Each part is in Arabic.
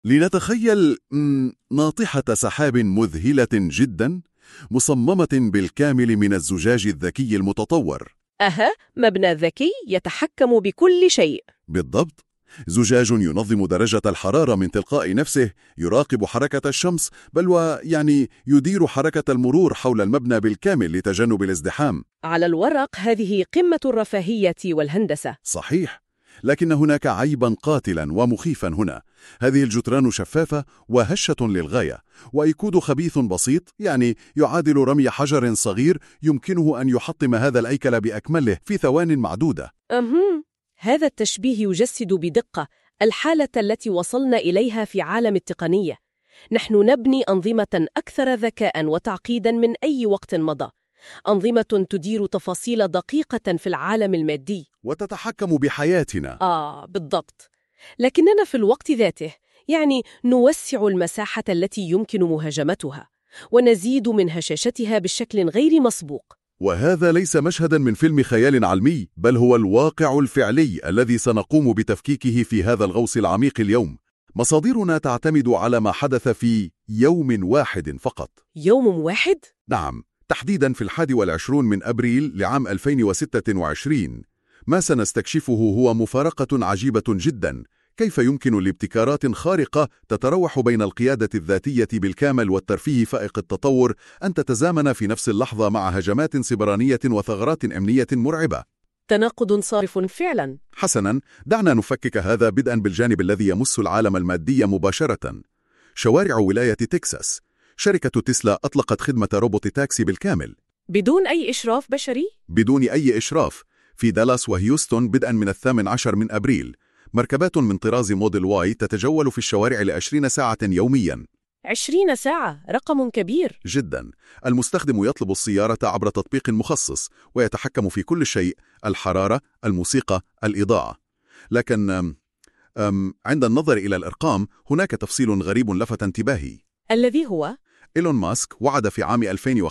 لنتخيل ناطحة سحاب مذهلة جدا مصممة بالكامل من الزجاج الذكي المتطور. مبنى ذكي يتحكم بكل شيء. بالضبط، زجاج ينظم درجة الحرارة من تلقاء نفسه، يراقب حركة الشمس، بل ويعني يدير حركة المرور حول المبنى بالكامل لتجنب الازدحام. على الورق هذه قمة الرفاهية والهندسة. صحيح، لكن هناك عيبا قاتلا ومخيفا هنا. هذه الجدران شفافة وهشة للغاية، وأيكود خبيث بسيط يعني يعادل رمي حجر صغير يمكنه أن يحطم هذا الهيكل بأكمله في ثوان معدودة. هذا التشبيه يجسد بدقة الحالة التي وصلنا إليها في عالم التقنية. نحن نبني أنظمة أكثر ذكاء وتعقيدا من أي وقت مضى، أنظمة تدير تفاصيل دقيقة في العالم المادي وتتحكم بحياتنا. بالضبط. لكننا في الوقت ذاته نوسع المساحة التي يمكن مهاجمتها ونزيد من هشاشتها بشكل غير مسبوق. وهذا ليس مشهدا من فيلم خيال علمي، بل هو الواقع الفعلي الذي سنقوم بتفكيكه في هذا الغوص العميق اليوم. مصادرنا تعتمد على ما حدث في يوم واحد فقط. يوم واحد؟ نعم، تحديدا في 21 من أبريل لعام 2026. ما سنستكشفه هو مفارقة عجيبة جدا. كيف يمكن لابتكارات خارقة تتروح بين القيادة الذاتية بالكامل والترفيه فائق التطور أن تتزامن في نفس اللحظة مع هجمات سبرانية وثغرات أمنية مرعبة؟ تناقض صارف فعلا. حسنا، دعنا نفكك هذا بدءا بالجانب الذي يمس العالم المادي مباشرة. شوارع ولاية تكساس، شركة تسلا أطلقت خدمة روبوت تاكسي بالكامل بدون أي إشراف بشري؟ بدون أي إشراف في دالاس وهيوستن بدءا من 18 من أبريل. مركبات من طراز موديل واي تتجول في الشوارع ل20 ساعة يومياً. 20 ساعة، رقم كبير جداً. المستخدم يطلب السيارة عبر تطبيق مخصص ويتحكم في كل شيء: الحرارة، الموسيقى، الإضاءة. لكن عند النظر إلى الأرقام هناك تفصيل غريب لفت انتباهي، الذي هو إيلون ماسك وعد في عام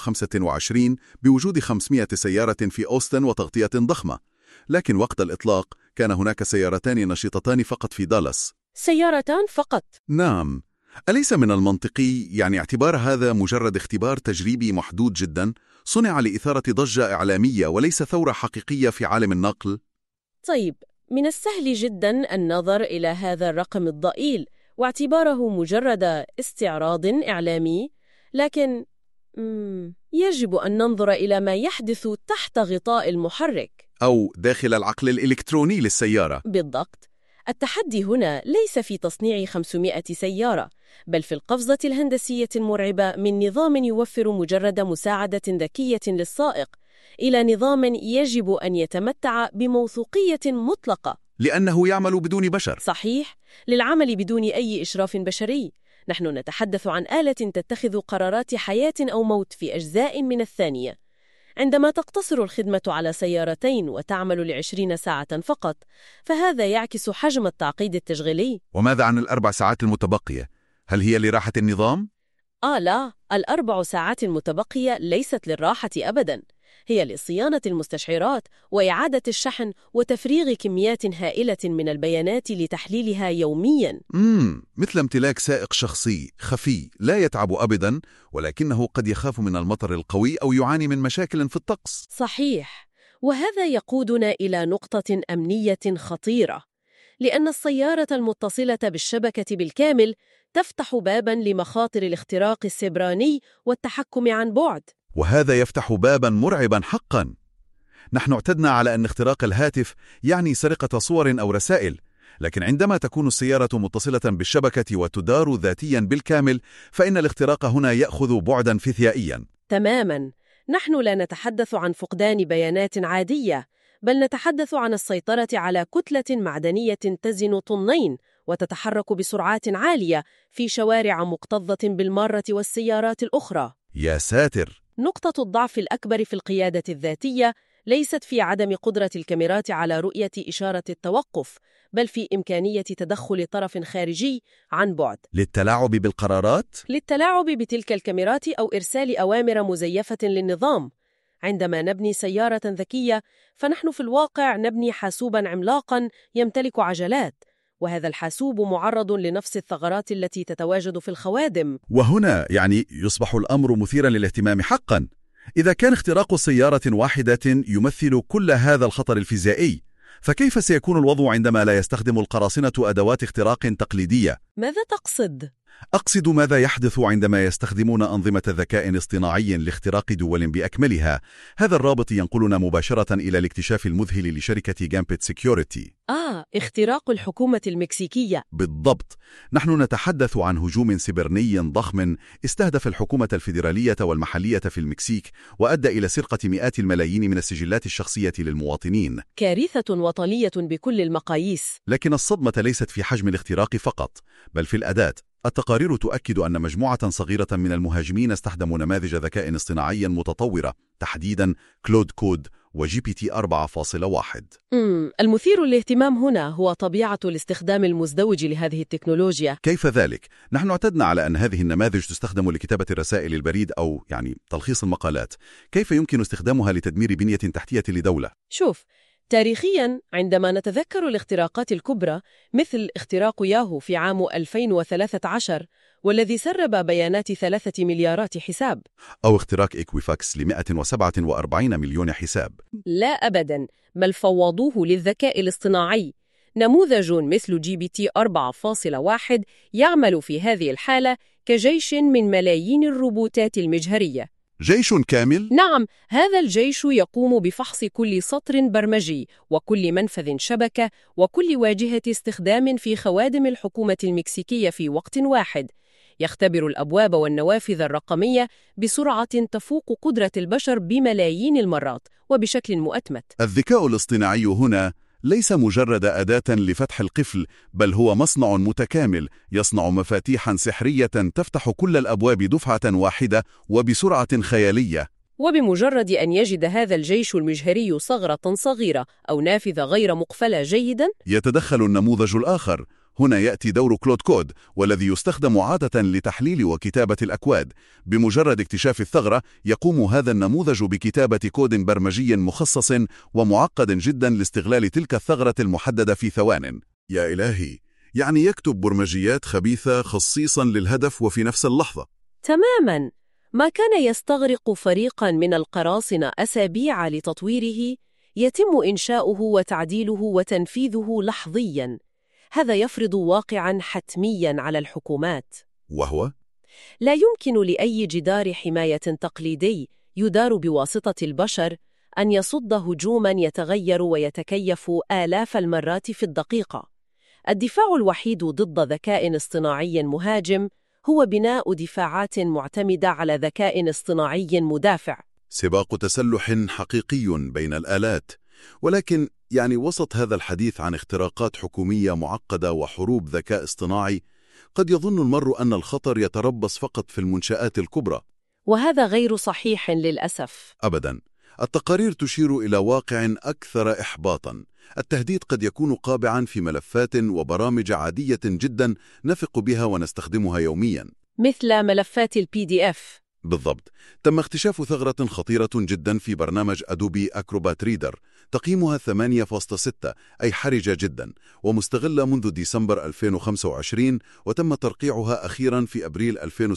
2025 بوجود 500 سيارة في أوستن وتغطية ضخمة، لكن وقت الإطلاق كان هناك سيارتان نشيطتان فقط في دالاس. سيارتان فقط؟ نعم. أليس من المنطقي اعتبار هذا مجرد اختبار تجريبي محدود جدا صنع لإثارة ضجة إعلامية وليس ثورة حقيقية في عالم النقل؟ طيب، من السهل جدا النظر إلى هذا الرقم الضئيل واعتباره مجرد استعراض إعلامي، لكن يجب أن ننظر إلى ما يحدث تحت غطاء المحرك أو داخل العقل الإلكتروني للسيارة. بالضبط. التحدي هنا ليس في تصنيع 500 سيارة، بل في القفزة الهندسية المرعبة من نظام يوفر مجرد مساعدة ذكية للسائق إلى نظام يجب أن يتمتع بموثوقية مطلقة، لأنه يعمل بدون بشر. صحيح، للعمل بدون أي إشراف بشري. نحن نتحدث عن آلة تتخذ قرارات حياة أو موت في أجزاء من الثانية. عندما تقتصر الخدمة على سيارتين وتعمل ل20 ساعة فقط، فهذا يعكس حجم التعقيد التشغيلي. وماذا عن ال4 ساعات المتبقية؟ هل هي لراحة النظام؟ لا، ال4 ساعات المتبقية ليست للراحة أبداً. هي لصيانة المستشعرات وإعادة الشحن وتفريغ كميات هائلة من البيانات لتحليلها يومياً. مثل امتلاك سائق شخصي خفي لا يتعب أبداً، ولكنه قد يخاف من المطر القوي أو يعاني من مشاكل في الطقس. صحيح، وهذا يقودنا إلى نقطة أمنية خطيرة، لأن السيارة المتصلة بالشبكة بالكامل تفتح باباً لمخاطر الاختراق السيبراني والتحكم عن بعد. وهذا يفتح باباً مرعباً حقاً. نحن اعتدنا على أن اختراق الهاتف يعني سرقة صور أو رسائل، لكن عندما تكون السيارة متصلة بالشبكة وتدار ذاتياً بالكامل، فإن الاختراق هنا يأخذ بعداً فيزيائياً. تماماً. نحن لا نتحدث عن فقدان بيانات عادية، بل نتحدث عن السيطرة على كتلة معدنية تزن طنين وتتحرك بسرعات عالية في شوارع مكتظة بالمارة والسيارات الأخرى. يا ساتر! نقطة الضعف الأكبر في القيادة الذاتية ليست في عدم قدرة الكاميرات على رؤية إشارة التوقف، بل في إمكانية تدخل طرف خارجي عن بعد للتلاعب بالقرارات؟ للتلاعب بتلك الكاميرات أو إرسال أوامر مزيفة للنظام. عندما نبني سيارة ذكية، فنحن في الواقع نبني حاسوباً عملاقاً يمتلك عجلات، وهذا الحاسوب معرض لنفس الثغرات التي تتواجد في الخوادم. وهنا يصبح الأمر مثيرا للاهتمام حقا. إذا كان اختراق سيارة واحدة يمثل كل هذا الخطر الفيزيائي، فكيف سيكون الوضع عندما لا يستخدم القراصنة أدوات اختراق تقليدية؟ ماذا تقصد؟ أقصد ماذا يحدث عندما يستخدمون أنظمة ذكاء اصطناعي لاختراق دول بأكملها. هذا الرابط ينقلنا مباشرة إلى الاكتشاف المذهل لشركة جامبت سيكيورتي. اختراق الحكومة المكسيكية. بالضبط. نحن نتحدث عن هجوم سيبراني ضخم استهدف الحكومة الفيدرالية والمحلية في المكسيك، وأدى إلى سرقة مئات الملايين من السجلات الشخصية للمواطنين. كارثة وطنية بكل المقاييس. لكن الصدمة ليست في حجم الاختراق فقط، بل في الأداة. التقارير تؤكد أن مجموعة صغيرة من المهاجمين استخدموا نماذج ذكاء اصطناعي متطورة، تحديداً كلود كود وجي بي تي 4.1. المثير للاهتمام هنا هو طبيعة الاستخدام المزدوج لهذه التكنولوجيا. كيف ذلك؟ نحن اعتدنا على أن هذه النماذج تستخدم لكتابة الرسائل البريد أو تلخيص المقالات. كيف يمكن استخدامها لتدمير بنية تحتية لدولة؟ شوف، تاريخياً عندما نتذكر الاختراقات الكبرى مثل اختراق ياهو في عام 2013 والذي سرب بيانات 3 مليارات حساب، أو اختراق إكويفاكس ل147 مليون حساب. لا أبداً، بل فوضوه للذكاء الاصطناعي. نموذج مثل جي بي تي 4.1 يعمل في هذه الحالة كجيش من ملايين الروبوتات المجهرية. جيش كامل؟ نعم، هذا الجيش يقوم بفحص كل سطر برمجي وكل منفذ شبكة وكل واجهة استخدام في خوادم الحكومة المكسيكية في وقت واحد. يختبر الأبواب والنوافذ الرقمية بسرعة تفوق قدرة البشر بملايين المرات وبشكل مؤتمت. الذكاء الاصطناعي هنا ليس مجرد أداة لفتح القفل، بل هو مصنع متكامل يصنع مفاتيحاً سحرية تفتح كل الأبواب دفعة واحدة وبسرعة خيالية. وبمجرد أن يجد هذا الجيش المجهري ثغرة صغيرة أو نافذة غير مقفلة جيداً، يتدخل النموذج الآخر. هنا يأتي دور كلود كود، والذي يستخدم عادة لتحليل وكتابة الأكواد. بمجرد اكتشاف الثغرة يقوم هذا النموذج بكتابة كود برمجي مخصص ومعقد جدا لاستغلال تلك الثغرة المحددة في ثوان. يا إلهي، يكتب برمجيات خبيثة خصيصا للهدف وفي نفس اللحظة. تماماً. ما كان يستغرق فريقاً من القراصنة أسابيع لتطويره، يتم إنشاؤه وتعديله وتنفيذه لحظياً. هذا يفرض واقعاً حتمياً على الحكومات، وهو لا يمكن لأي جدار حماية تقليدي يدار بواسطة البشر أن يصد هجوماً يتغير ويتكيف آلاف المرات في الدقيقة. الدفاع الوحيد ضد ذكاء اصطناعي مهاجم هو بناء دفاعات معتمدة على ذكاء اصطناعي مدافع. سباق تسلح حقيقي بين الآلات. ولكن وسط هذا الحديث عن اختراقات حكومية معقدة وحروب ذكاء اصطناعي، قد يظن المرء أن الخطر يتربص فقط في المنشآت الكبرى، وهذا غير صحيح للأسف. أبداً. التقارير تشير إلى واقع أكثر إحباطاً. التهديد قد يكون قابعاً في ملفات وبرامج عادية جداً نثق بها ونستخدمها يومياً، مثل ملفات PDF. بالضبط. تم اكتشاف ثغرة خطيرة جدا في برنامج أدوبي أكروبات ريدر، تقييمها 8.6، أي حرجة جدا، ومستغلة منذ ديسمبر 2025، وتم ترقيعها أخيرا في أبريل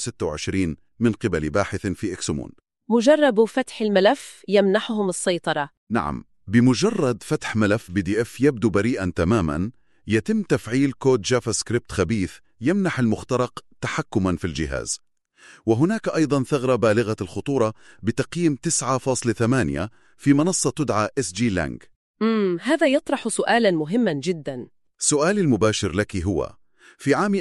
2026 من قبل باحث في إكسمون. مجرد فتح الملف يمنحهم السيطرة. نعم، بمجرد فتح ملف PDF يبدو بريئا تماما، يتم تفعيل كود جافا سكريبت خبيث يمنح المخترق تحكما في الجهاز. وهناك أيضا ثغرة بالغة الخطورة بتقييم 9.8 في منصة تدعى SG Lang. هذا يطرح سؤالا مهما جدا. سؤالي المباشر لك هو: في عام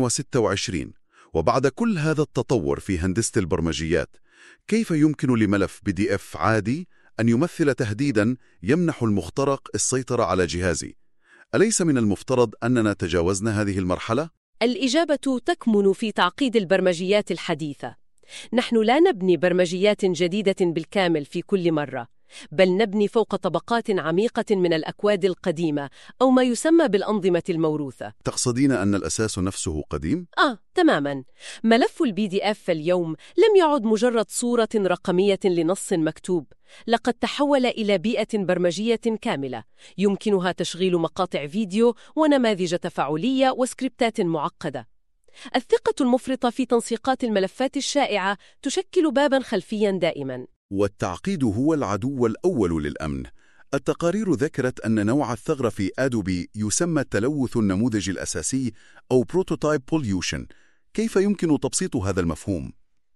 2026 وبعد كل هذا التطور في هندسة البرمجيات، كيف يمكن لملف PDF عادي أن يمثل تهديدا يمنح المخترق السيطرة على جهازي؟ أليس من المفترض أننا تجاوزنا هذه المرحلة؟ الإجابة تكمن في تعقيد البرمجيات الحديثة. نحن لا نبني برمجيات جديدة بالكامل في كل مرة، بل نبني فوق طبقات عميقة من الأكواد القديمة أو ما يسمى بالأنظمة الموروثة. تقصدين أن الأساس نفسه قديم؟ تماماً. ملف الPDF اليوم لم يعد مجرد صورة رقمية لنص مكتوب، لقد تحول إلى بيئة برمجية كاملة يمكنها تشغيل مقاطع فيديو ونماذج تفاعلية وسكريبتات معقدة. الثقة المفرطة في تنسيقات الملفات الشائعة تشكل باباً خلفياً دائماً. والتعقيد هو العدو الأول للأمن. التقارير ذكرت أن نوع الثغرة في أدوبي يسمى التلوث النموذجي الأساسي أو Prototype Pollution. كيف يمكن تبسيط هذا المفهوم؟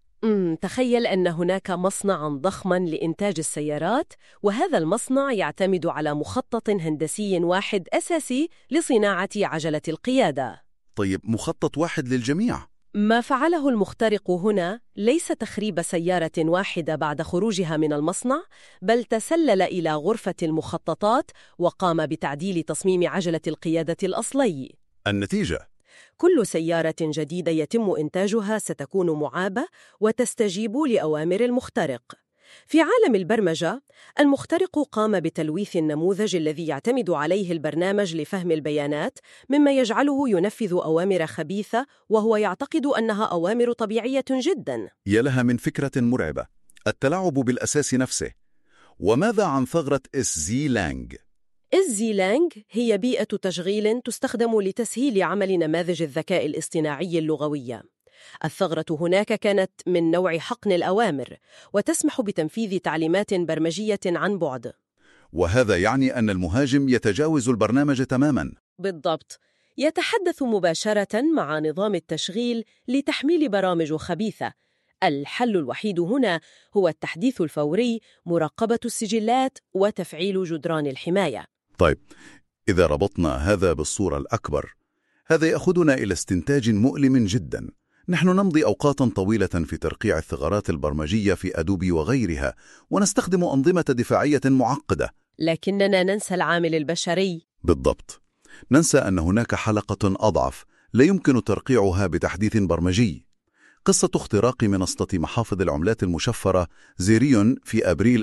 تخيل أن هناك مصنعاً ضخماً لإنتاج السيارات، وهذا المصنع يعتمد على مخطط هندسي واحد أساسي لصناعة عجلة القيادة. طيب، مخطط واحد للجميع؟ ما فعله المخترق هنا ليس تخريب سيارة واحدة بعد خروجها من المصنع، بل تسلل إلى غرفة المخططات وقام بتعديل تصميم عجلة القيادة الأصلي. النتيجة؟ كل سيارة جديدة يتم إنتاجها ستكون معابة وتستجيب لأوامر المخترق. في عالم البرمجة، المخترق قام بتلويث النموذج الذي يعتمد عليه البرنامج لفهم البيانات، مما يجعله ينفذ أوامر خبيثة وهو يعتقد أنها أوامر طبيعية جداً. يا لها من فكرة مرعبة، التلاعب بالأساس نفسه. وماذا عن ثغرة SZ-Lang؟ SZ-Lang هي بيئة تشغيل تستخدم لتسهيل عمل نماذج الذكاء الاصطناعي اللغوية. الثغرة هناك كانت من نوع حقن الأوامر، وتسمح بتنفيذ تعليمات برمجية عن بعد. وهذا يعني أن المهاجم يتجاوز البرنامج تماماً. بالضبط، يتحدث مباشرة مع نظام التشغيل لتحميل برامج خبيثة. الحل الوحيد هنا هو التحديث الفوري، مراقبة السجلات، وتفعيل جدران الحماية. طيب، إذا ربطنا هذا بالصورة الأكبر، هذا يأخذنا إلى استنتاج مؤلم جداً. نحن نمضي أوقاتاً طويلة في ترقيع الثغرات البرمجية في أدوبي وغيرها، ونستخدم أنظمة دفاعية معقدة، لكننا ننسى العامل البشري. بالضبط. ننسى أن هناك حلقة أضعف لا يمكن ترقيعها بتحديث برمجي. قصة اختراق منصة محافظ العملات المشفرة زيريون في أبريل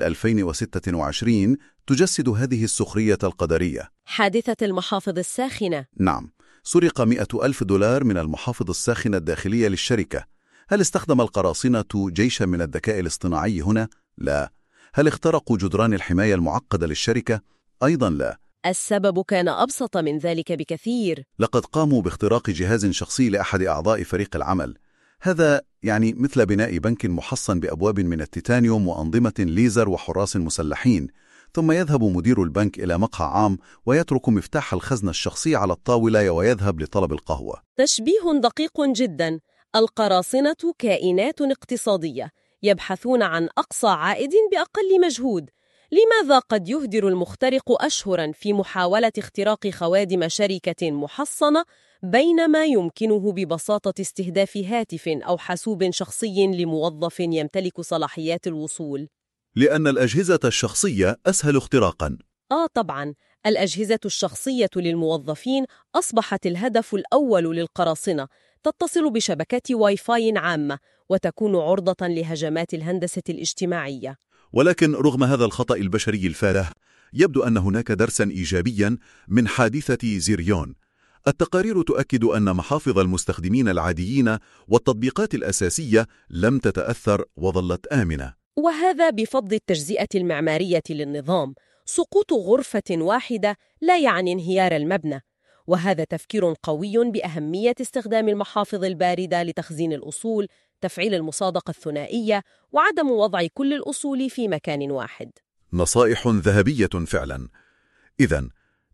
2026 تجسد هذه السخرية القدرية. حادثة المحافظ الساخنة. نعم، سرق $100,000 من المحافظ الساخنة الداخلية للشركة. هل استخدم القراصنة جيشا من الذكاء الاصطناعي هنا؟ لا. هل اخترقوا جدران الحماية المعقدة للشركة؟ أيضا لا. السبب كان أبسط من ذلك بكثير. لقد قاموا باختراق جهاز شخصي لأحد أعضاء فريق العمل. هذا يعني مثل بناء بنك محصن بأبواب من التيتانيوم وأنظمة ليزر وحراس مسلحين، ثم يذهب مدير البنك إلى مقهى عام ويترك مفتاح الخزنة الشخصي على الطاولة ويذهب لطلب القهوة. تشبيه دقيق جدا. القراصنة كائنات اقتصادية يبحثون عن أقصى عائد بأقل مجهود. لماذا قد يهدر المخترق أشهراً في محاولة اختراق خوادم شركة محصنة، بينما يمكنه ببساطة استهداف هاتف أو حاسوب شخصي لموظف يمتلك صلاحيات الوصول؟ لأن الأجهزة الشخصية أسهل اختراقاً. طبعاً، الأجهزة الشخصية للموظفين أصبحت الهدف الأول للقراصنة. تتصل بشبكات واي فاي عامة وتكون عرضة لهجمات الهندسة الاجتماعية. ولكن رغم هذا الخطأ البشري الفادح، يبدو أن هناك درساً إيجابياً من حادثة زيريون. التقارير تؤكد أن محافظ المستخدمين العاديين والتطبيقات الأساسية لم تتأثر وظلت آمنة. وهذا بفضل التجزئة المعمارية للنظام. سقوط غرفة واحدة لا يعني انهيار المبنى، وهذا تفكير قوي بأهمية استخدام المحافظ الباردة لتخزين الأصول، تفعيل المصادقة الثنائية، وعدم وضع كل الأصول في مكان واحد. نصائح ذهبية فعلا. إذن،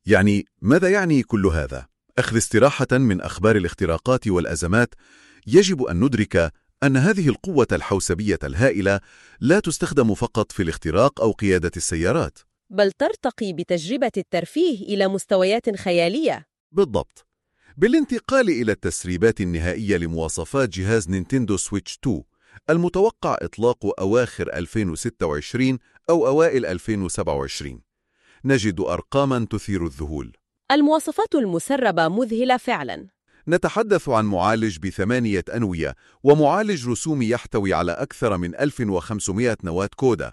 ماذا يعني كل هذا؟ أخذ استراحة من أخبار الاختراقات والأزمات، يجب أن ندرك أن هذه القوة الحوسبية الهائلة لا تستخدم فقط في الاختراق أو قيادة السيارات، بل ترتقي بتجربة الترفيه إلى مستويات خيالية. بالضبط، بالانتقال إلى التسريبات النهائية لمواصفات جهاز نينتندو سويتش 2 المتوقع إطلاق أواخر 2026 أو أوائل 2027. نجد أرقاماً تثير الذهول. المواصفات المسربة مذهلة فعلاً. نتحدث عن معالج ب8 أنوية ومعالج رسومي يحتوي على أكثر من 1500 نواة كودا،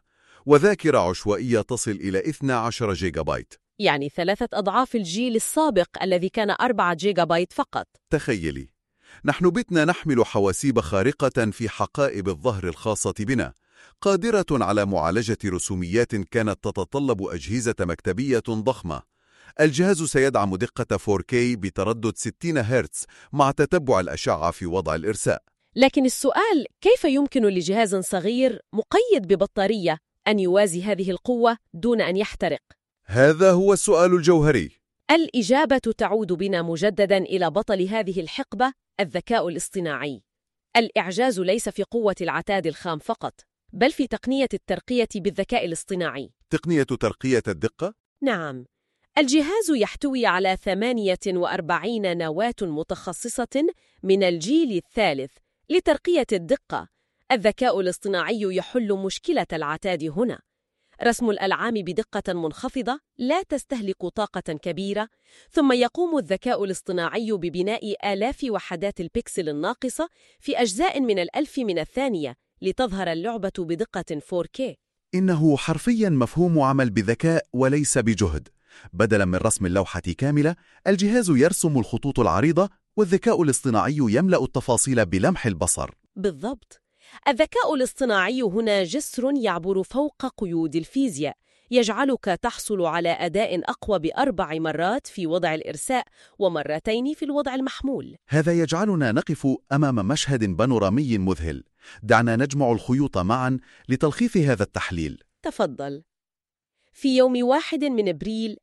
وذاكرة عشوائية تصل إلى 12 جيجا بايت. يعني 3 أضعاف الجيل السابق الذي كان 4 جيجا بايت فقط. تخيلي، نحن بتنا نحمل حواسيب خارقة في حقائب الظهر الخاصة بنا، قادرة على معالجة رسوميات كانت تتطلب أجهزة مكتبية ضخمة. الجهاز سيدعم دقة 4K بتردد 60 هرتز مع تتبع الأشعة في وضع الإرساء. لكن السؤال، كيف يمكن لجهاز صغير مقيد ببطارية أن يوازي هذه القوة دون أن يحترق؟ هذا هو السؤال الجوهري. الإجابة تعود بنا مجدداً إلى بطل هذه الحقبة، الذكاء الاصطناعي. الإعجاز ليس في قوة العتاد الخام فقط، بل في تقنية الترقية بالذكاء الاصطناعي. تقنية ترقية الدقة؟ نعم، الجهاز يحتوي على 48 نواة متخصصة من الجيل الثالث لترقية الدقة. الذكاء الاصطناعي يحل مشكلة العتاد هنا. رسم الألعاب بدقة منخفضة لا تستهلك طاقة كبيرة، ثم يقوم الذكاء الاصطناعي ببناء آلاف وحدات البكسل الناقصة في أجزاء من الألف من الثانية لتظهر اللعبة بدقة 4K. إنه حرفياً مفهوم عمل بذكاء وليس بجهد. بدلاً من رسم اللوحة كاملة، الجهاز يرسم الخطوط العريضة، والذكاء الاصطناعي يملأ التفاصيل بلمح البصر. بالضبط. الذكاء الاصطناعي هنا جسر يعبر فوق قيود الفيزياء، يجعلك تحصل على أداء أقوى ب4 مرات في وضع الإرساء ومرتين في الوضع المحمول. هذا يجعلنا نقف أمام مشهد بانورامي مذهل. دعنا نجمع الخيوط معاً لتلخيص هذا التحليل. تفضل. في يوم 1 من أبريل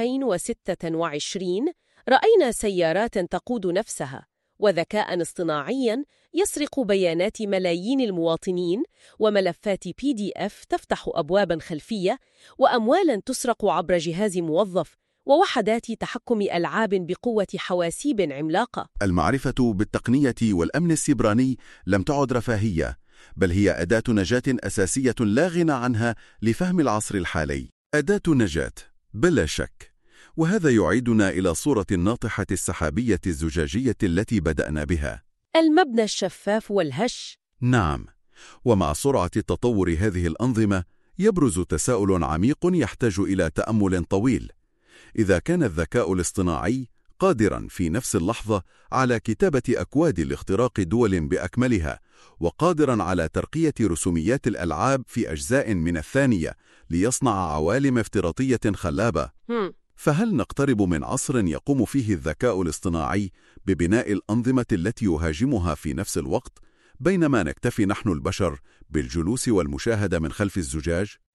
2026 رأينا سيارات تقود نفسها، وذكاء اصطناعياً يسرق بيانات ملايين المواطنين، وملفات PDF تفتح أبواباً خلفية، وأموالاً تسرق عبر جهاز موظف، ووحدات تحكم ألعاب بقوة حواسيب عملاقة. المعرفة بالتقنية والأمن السيبراني لم تعد رفاهية، بل هي أداة نجاة أساسية لا غنى عنها لفهم العصر الحالي. أداة نجاة بلا شك، وهذا يعيدنا إلى صورة الناطحة السحابية الزجاجية التي بدأنا بها. المبنى الشفاف والهش. نعم، ومع سرعة تطور هذه الأنظمة يبرز تساؤل عميق يحتاج إلى تأمل طويل. إذا كان الذكاء الاصطناعي قادراً في نفس اللحظة على كتابة أكواد لاختراق دول بأكملها، وقادراً على ترقية رسوميات الألعاب في أجزاء من الثانية ليصنع عوالم افتراضية خلابة، فهل نقترب من عصر يقوم فيه الذكاء الاصطناعي ببناء الأنظمة التي يهاجمها في نفس الوقت، بينما نكتفي نحن البشر بالجلوس والمشاهدة من خلف الزجاج؟